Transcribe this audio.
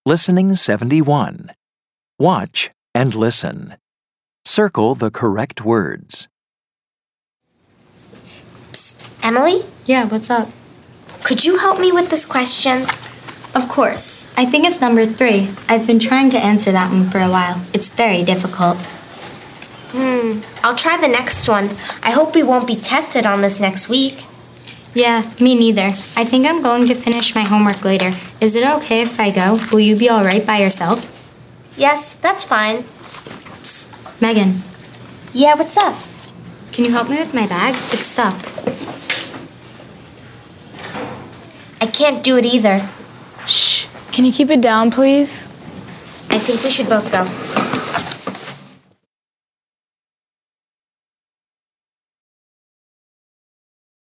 Listening 71. Watch and listen. Circle the correct words. Psst, Emily? Yeah, what's up? Could you help me with this question? Of course. I think it's number 3. I've been trying to answer that one for a while. It's very difficult. I'll try the next one. I hope we won't be tested on this next week. Yeah, me neither. I think I'm going to finish my homework later. Is it okay if I go? Will you be all right by yourself? Yes, that's fine. Psst, Megan. Yeah, what's up? Can you help me with my bag? It's stuck. I can't do it either. Shh. Can you keep it down, please? I think we should both go.